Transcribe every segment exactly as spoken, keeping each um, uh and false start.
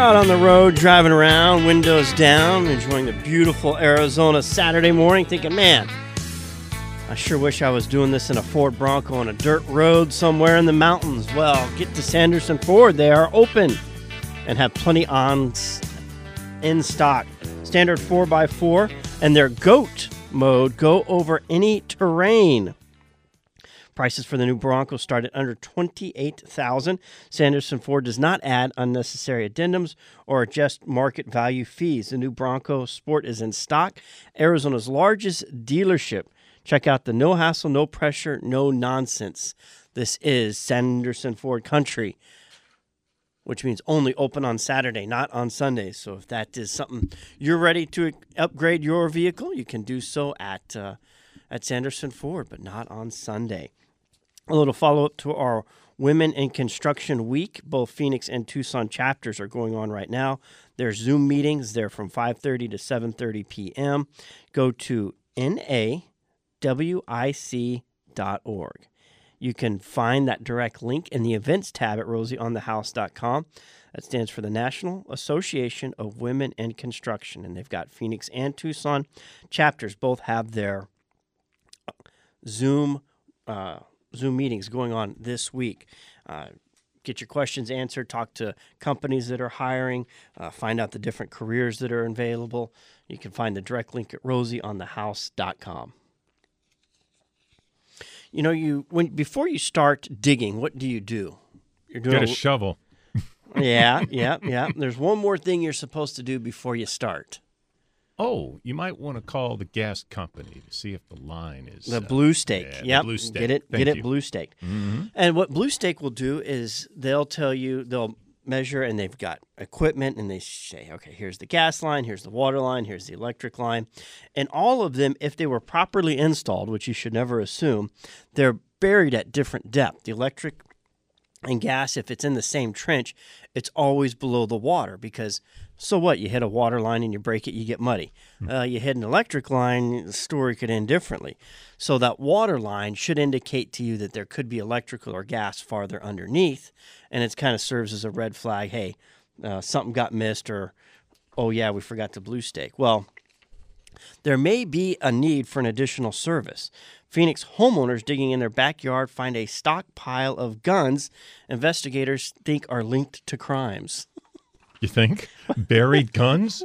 out on the road, driving around, windows down, enjoying the beautiful Arizona Saturday morning, thinking, man, I sure wish I was doing this in a Ford Bronco on a dirt road somewhere in the mountains. Well, get to Sanderson Ford. They are open and have plenty on in stock. Standard four by four and their GOAT mode go over any terrain. Prices for the new Bronco start at under twenty-eight thousand dollars. Sanderson Ford does not add unnecessary addendums or adjust market value fees. The new Bronco Sport is in stock. Arizona's largest dealership. Check out the no hassle, no pressure, no nonsense. This is Sanderson Ford Country, which means only open on Saturday, not on Sundays. So if that is something you're ready to upgrade your vehicle, you can do so at uh, at Sanderson Ford, but not on Sunday. A little follow-up to our Women in Construction Week. Both Phoenix and Tucson chapters are going on right now. There's Zoom meetings. They're from five thirty to seven thirty p.m. Go to N A W I C dot org. You can find that direct link in the events tab at rosie on the house dot com. That stands for the National Association of Women in Construction, and they've got Phoenix and Tucson chapters. Both have their Zoom uh, Zoom meetings going on this week. Uh, get your questions answered, talk to companies that are hiring, uh, find out the different careers that are available. You can find the direct link at rosie on the house dot com. You know, you when before you start digging, what do you do? You're doing Get a, a shovel. Yeah, yeah, yeah. There's one more thing you're supposed to do before you start. Oh, you might want to call the gas company to see if the line is the uh, blue stake. Yeah, yep, the blue stake. Get it, Thank get you. it blue staked. Mm-hmm. And what blue stake will do is they'll tell you they'll measure, and they've got equipment, and they say, okay, here's the gas line, here's the water line, here's the electric line, and all of them, if they were properly installed, which you should never assume, they're buried at different depth. The electric and gas, if it's in the same trench, it's always below the water because so what? You hit a water line and you break it, you get muddy. Uh, you hit an electric line, the story could end differently. So that water line should indicate to you that there could be electrical or gas farther underneath, and it kind of serves as a red flag. Hey, uh, something got missed, or, oh yeah, we forgot to blue stake. Well, there may be a need for an additional service. Phoenix homeowners digging in their backyard find a stockpile of guns investigators think are linked to crimes. You think? Buried guns?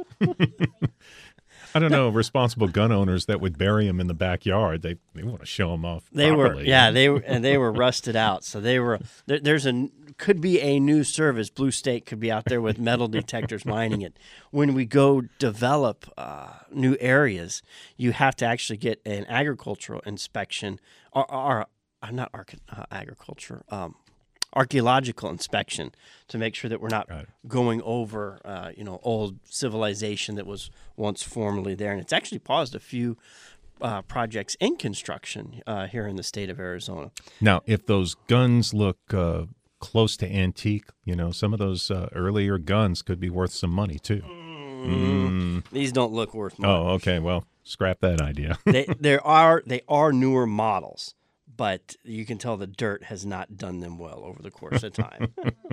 I don't know. Responsible gun owners that would bury them in the backyard, they, they want to show them off They properly. were, yeah, they were, and they were rusted out. So they were. There, there's a could be a new service. Blue Stake could be out there with metal detectors mining it. When we go develop uh, new areas, you have to actually get an agricultural inspection, or, or uh, not arch- uh, agriculture. Um, archaeological inspection to make sure that we're not going over, uh, you know, old civilization that was once formerly there. And it's actually paused a few uh, projects in construction uh, here in the state of Arizona. Now, if those guns look uh, close to antique, you know, some of those uh, earlier guns could be worth some money too. Mm. These don't look worth much. Oh, okay. Well, scrap that idea. they there are they are newer models, but you can tell the dirt has not done them well over the course of time.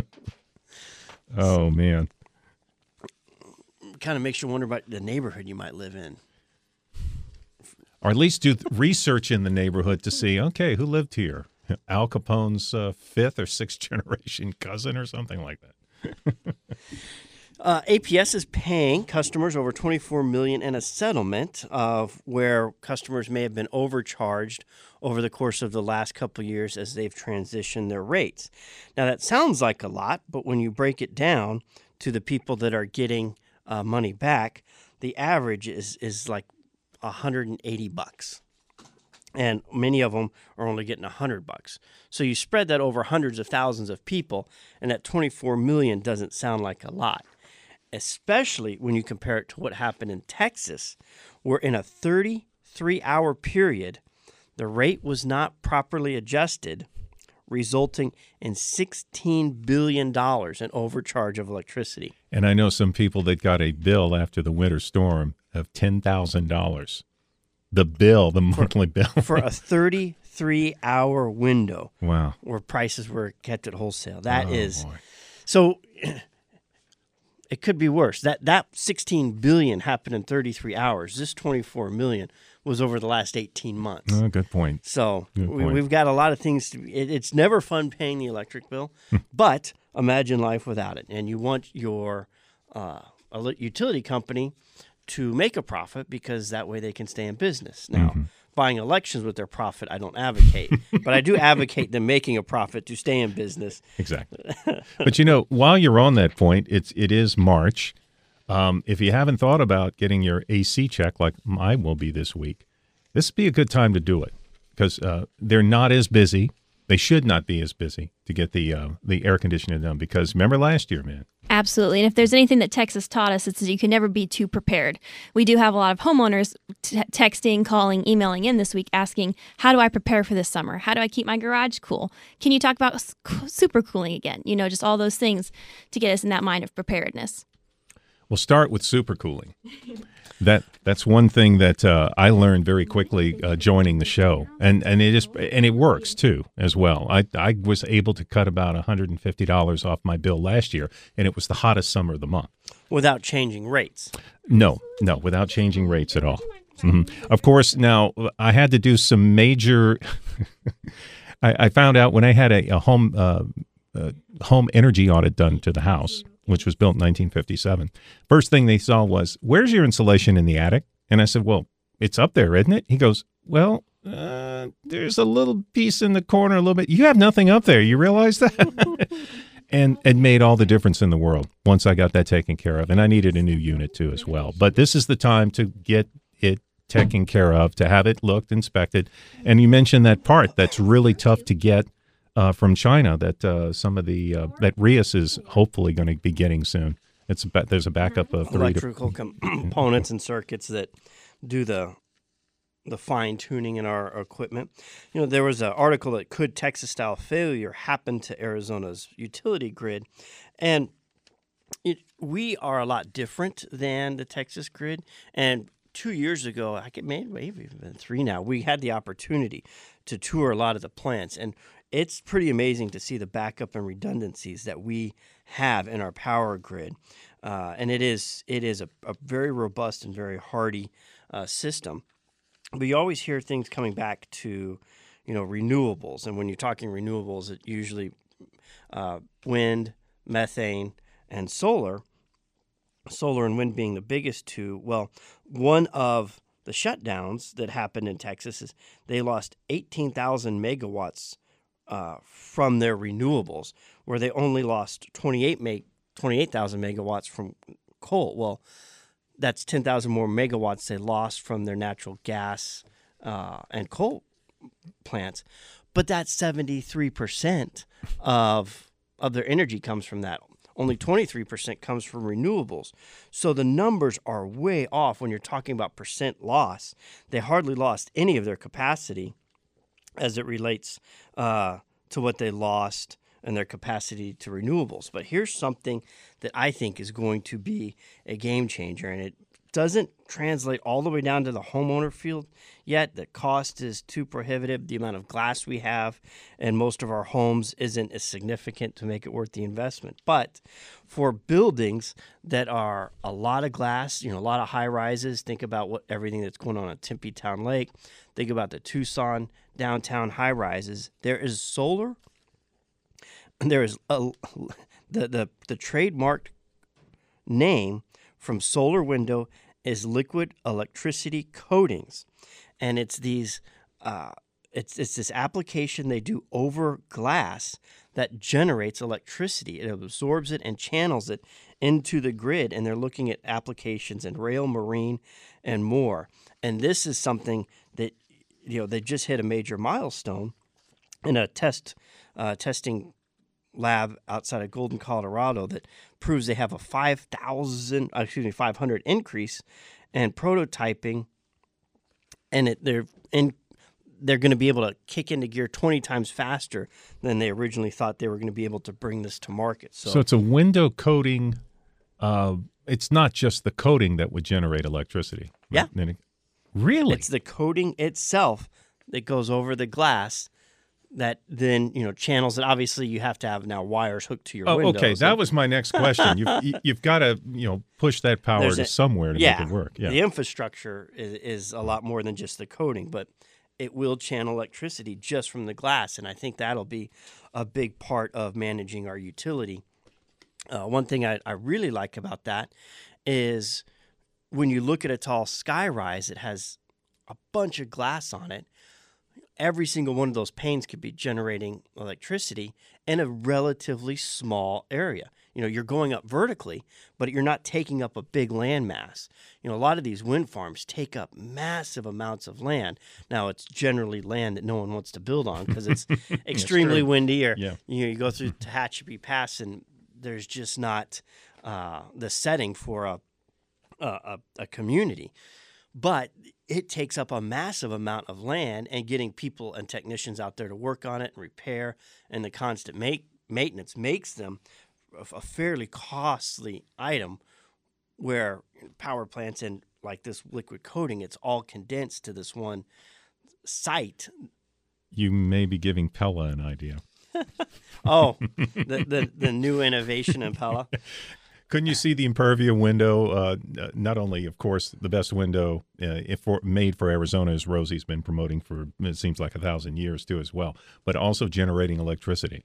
Oh, man. Kind of makes you wonder about the neighborhood you might live in. Or at least do research in the neighborhood to see, okay, who lived here? Al Capone's uh, fifth or sixth generation cousin or something like that. Uh, A P S is paying customers over twenty-four million dollars in a settlement of where customers may have been overcharged over the course of the last couple of years as they've transitioned their rates. Now, that sounds like a lot, but when you break it down to the people that are getting uh, money back, the average is is like one hundred eighty bucks. And many of them are only getting one hundred bucks. So you spread that over hundreds of thousands of people, and that twenty-four million dollars doesn't sound like a lot, especially when you compare it to what happened in Texas, where in a thirty-three hour period, the rate was not properly adjusted, resulting in sixteen billion dollars in overcharge of electricity. And I know some people that got a bill after the winter storm of ten thousand dollars. The bill, the monthly for, bill. For a thirty-three hour window. Wow. Where prices were kept at wholesale. That oh, is... Boy. So... it could be worse. That that sixteen billion happened in thirty-three hours. This twenty-four million was over the last eighteen months. Oh, good point. So Good we, point. we've got a lot of things. To, it, it's never fun paying the electric bill, but imagine life without it. And you want your uh, utility company to make a profit because that way they can stay in business. Now, Mm-hmm. buying elections with their profit, I don't advocate, but I do advocate them making a profit to stay in business. Exactly. But, you know, while you're on that point, it's it is March. Um, if you haven't thought about getting your A C check like I will be this week, this would be a good time to do it because uh, they're not as busy. They should not be as busy to get the uh, the air conditioner done because remember last year, man. Absolutely. And if there's anything that Texas taught us, it's that you can never be too prepared. We do have a lot of homeowners t- texting, calling, emailing in this week asking, how do I prepare for this summer? How do I keep my garage cool? Can you talk about s- super cooling again? You know, just all those things to get us in that mind of preparedness. We'll start with supercooling. That that's one thing that uh, I learned very quickly uh, joining the show, and and it is and it works too as well. I I was able to cut about one hundred fifty dollars off my bill last year, and it was the hottest summer of the month. Without changing rates. No, no, without changing rates at all. hmm Of course, now I had to do some major. I, I found out when I had a, a home uh, uh, home energy audit done to the house, which was built in nineteen fifty-seven. First thing they saw was, where's your insulation in the attic? And I said, well, it's up there, isn't it? He goes, well, uh, there's a little piece in the corner a little bit. You have nothing up there. You realize that? And it made all the difference in the world once I got that taken care of. And I needed a new unit too as well. But this is the time to get it taken care of, to have it looked, inspected. And you mentioned that part that's really tough to get Uh, from China that uh, some of the uh, that Rias is hopefully going to be getting soon. It's a, there's a backup of three Electrical to, com- components and circuits that do the the fine tuning in our equipment. You know, there was an article that could Texas style failure happen to Arizona's utility grid, and it, we are a lot different than the Texas grid. And two years ago, I get maybe even been three now, we had the opportunity to tour a lot of the plants, and it's pretty amazing to see the backup and redundancies that we have in our power grid, uh, and it is it is a, a very robust and very hardy uh, system. But you always hear things coming back to, you know, renewables, and when you're talking renewables, it usually uh, wind, methane, and solar. Solar and wind being the biggest two. Well, one of the shutdowns that happened in Texas is they lost eighteen thousand megawatts uh, from their renewables, where they only lost twenty-eight meg- twenty-eight thousand megawatts from coal. Well, that's ten thousand more megawatts they lost from their natural gas uh, and coal plants. But that's seventy-three percent of of their energy comes from that. Only twenty-three percent comes from renewables. So the numbers are way off when you're talking about percent loss. They hardly lost any of their capacity as it relates uh, to what they lost and their capacity to renewables. But here's something that I think is going to be a game changer, and it doesn't translate all the way down to the homeowner field yet. The cost is too prohibitive. The amount of glass we have in most of our homes isn't as significant to make it worth the investment. But for buildings that are a lot of glass, you know, a lot of high rises, think about what everything that's going on at Tempe Town Lake. Think about the Tucson downtown high rises. There is solar. There is a, the the the trademarked name from Solar Window is liquid electricity coatings, and it's these uh, it's it's this application they do over glass that generates electricity. It absorbs it and channels it into the grid, and they're looking at applications in rail, marine, and more. And this is something that, you know, they just hit a major milestone in a test uh, testing lab outside of Golden, Colorado, that proves they have a five thousand, excuse me, five hundred increase in prototyping, and it, they're in, they're going to be able to kick into gear twenty times faster than they originally thought they were going to be able to bring this to market. So, so it's a window coating. Uh, it's not just the coating that would generate electricity. Yeah. Right? Really? It's the coating itself that goes over the glass that then, you know, channels it. Obviously, you have to have now wires hooked to your Oh, windows. okay. That was my next question. You've, you- you've got to, you know, push that power There's to a- somewhere to yeah, make it work. Yeah. The infrastructure is, is a lot more than just the coating, but it will channel electricity just from the glass, and I think that'll be a big part of managing our utility. Uh, one thing I, I really like about that is when you look at a tall sky rise, it has a bunch of glass on it. Every single one of those panes could be generating electricity in a relatively small area. You know, you're going up vertically, but you're not taking up a big land mass. You know, a lot of these wind farms take up massive amounts of land. Now, it's generally land that no one wants to build on because it's extremely true. windy, or Yeah. you know, you go through Tehachapi Pass and there's just not uh, the setting for a, a a community. But it takes up a massive amount of land, and getting people and technicians out there to work on it and repair, and the constant make, maintenance makes them a, a fairly costly item, where power plants and like this liquid coating, it's all condensed to this one site. You may be giving Pella an idea. Oh, the, the, the new innovation in Pella. Couldn't you see the Impervia window? Uh, not only, of course, the best window uh, if for, made for Arizona, as Rosie's been promoting for, it seems like a thousand years too as well, but also generating electricity.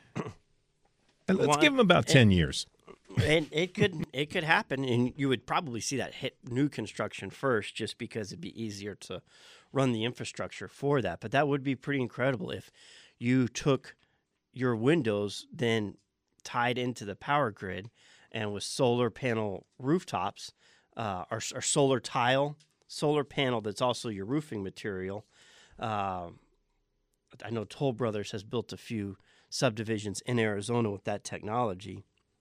And let's Well, give them about ten years. And it could it could happen, and you would probably see that hit new construction first, just because it'd be easier to run the infrastructure for that. But that would be pretty incredible if you took your windows, then tied into the power grid, and with solar panel rooftops, uh, or, or solar tile, solar panel that's also your roofing material. Uh, I know Toll Brothers has built a few subdivisions in Arizona with that technology.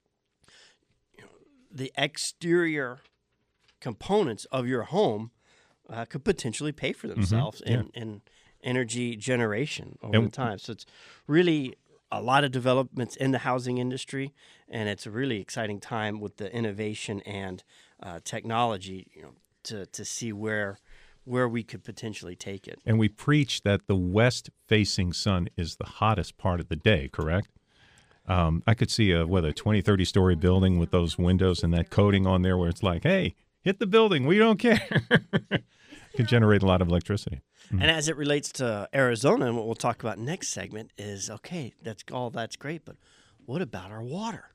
The exterior components of your home uh, could potentially pay for themselves Mm-hmm. in, in energy generation over And- the time. So it's really a lot of developments in the housing industry, and it's a really exciting time with the innovation and uh, technology, you know, to to see where where we could potentially take it. And we preach that the west-facing sun is the hottest part of the day, correct? Um, I could see a, what, a twenty, thirty-story building with those windows and that coating on there where it's like, hey, hit the building, we don't care. Could generate a lot of electricity. And as it relates to Arizona, and what we'll talk about next segment is, okay, that's all that's great, but what about our water?